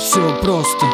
все просто.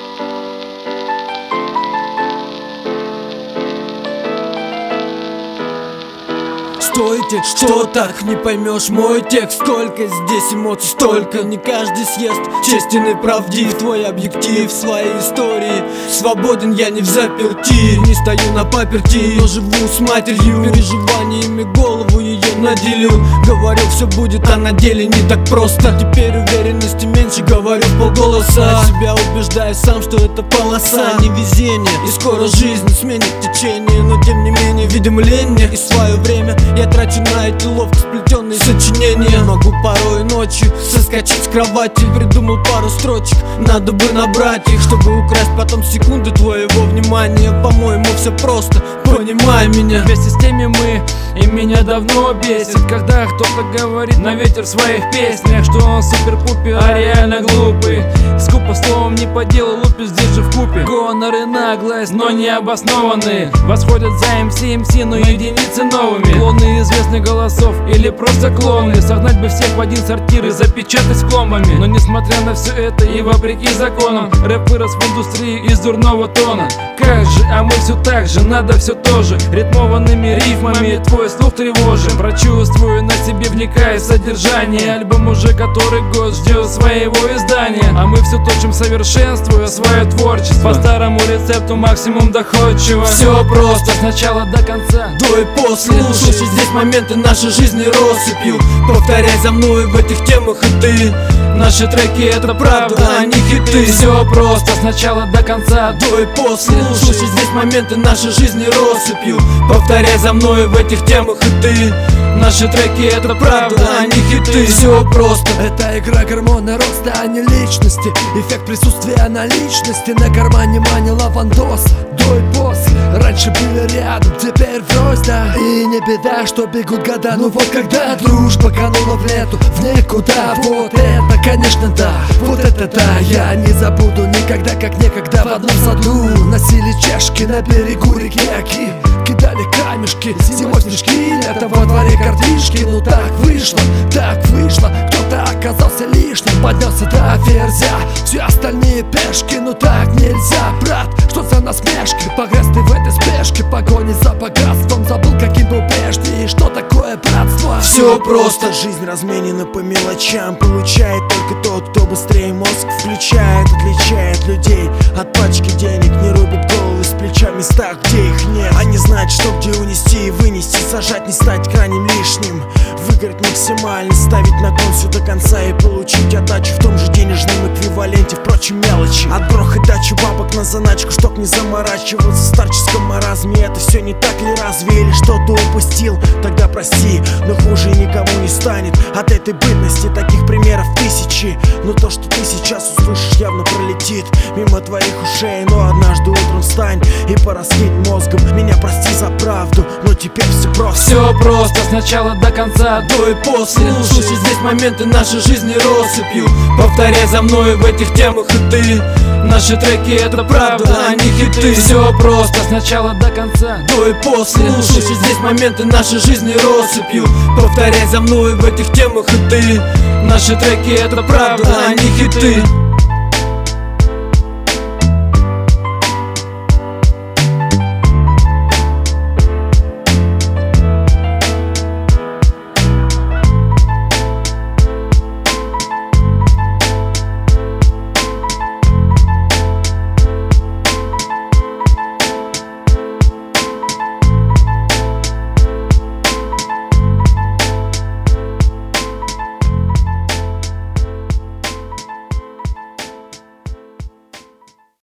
Стойте, что так не поймешь мой текст? Сколько здесь эмоций, столько не каждый съест. Честен и правдив твой объектив своей истории. Свободен я не в заперти, не стою на паперти, но живу с матерью. Переживаниями голову ее наделил. Говорил, все будет, а на деле не так просто. Теперь уверенности меньше, говорю полголоса. Себя убеждаю сам, что это полоса, не везение. И скоро жизнь сменит течение, но тем не менее видим лень мне. И свое время я трачу на эти ловко сплетенные сочинения. Могу порой ночью соскочить с кровати. Придумал пару строчек, надо бы набрать их, чтобы украсть потом секунды твоего внимания. По-моему, все просто, понимай меня. Вместе с теми мы, и меня давно бесит, когда кто-то говорит на ветер в своих песнях, что он супер-пупер, а реально глупый. Скупо словом не по делу лупит здесь же вкупе. Гонор и наглость, но не обоснованные, восходят за МС, но единицы новыми. Клоны известных голосов или просто клоны. Согнать бы всех в один сортир и запечатать с пломбами. Но несмотря на все это и вопреки законам, рэп вырос в индустрии из дурного тона. Как же, а мы все так же, надо все тоже. Ритмованными рифмами твой слух тревожим. Прочувствую на себе, вникая в содержание. Альбом уже который год ждет своего издания, а мы все точим, совершенствуя свое творчество по старому рецепту, максимум доходчиво. Все просто, с начала до конца, до и после. Слушай здесь моменты нашей жизни россыпью. Повторяй за мной в этих темах и ты. Наши треки это правда, а не хиты. Все просто, с начала до конца, до и после. Слушай здесь моменты нашей жизни россыпью. Повторяй за мной в этих темах и ты. Наши треки это правда, а не хиты. Все просто. Это игра гормона роста, а не личности. Эффект присутствия наличности. На кармане мани лавандоса. До и после. Раньше были рядом, теперь врозь, да. И не беда, что бегут года. Ну вот когда дружба канула в лету, в никуда. Вот это, конечно, да. Вот это да. Я не забуду никогда, как некогда в одном саду носили чашки на берегу реки Оки. Кидали камешки, зимой снежки, лето во дворе картишки. Ну так вышло, кто-то оказался лишним, поднялся до ферзя, все остальные пешки. Ну так нельзя, брат, что за насмешки? Погряз ты в этой спешке, погони за богатством. Забыл, каким был прежде и что такое братство. Все просто. Жизнь разменена по мелочам. Получает только тот, кто быстрее мозг включает. Отличает людей от пачки денег. Не рубит головы с плеча в местах, где их нет. Они знают, что где унести и вынести. Сажать, не стать крайним лишним. Выиграть максимально, ставить на кон все до конца и получить отдачу в том же денежном эквиваленте. Впрочем, мелочи. Отброх и дачу бабок на заначку, чтоб не заморачиваться в старческом маразме. Это все не так ли разве? Или что-то упустил? Тогда прости, но хуже никому не станет от этой бытности. Таких примеров тысячи. Но то, что ты сейчас услышишь, явно пролетит мимо твоих ушей. Но однажды утром встань и пораскинь мозгом. Меня прости за правду, но теперь все просто. Все просто, с начала до конца, до и после. Слушай здесь моменты нашей жизни россыпью. Повторяй за мной в этих темах и ты. Наши треки это правда, а не хиты. Все просто, с начала до конца, до и после. Слушай здесь моменты нашей жизни россыпью. Повторяй за мной в этих темах и ты. Наши треки это правда, а не хиты.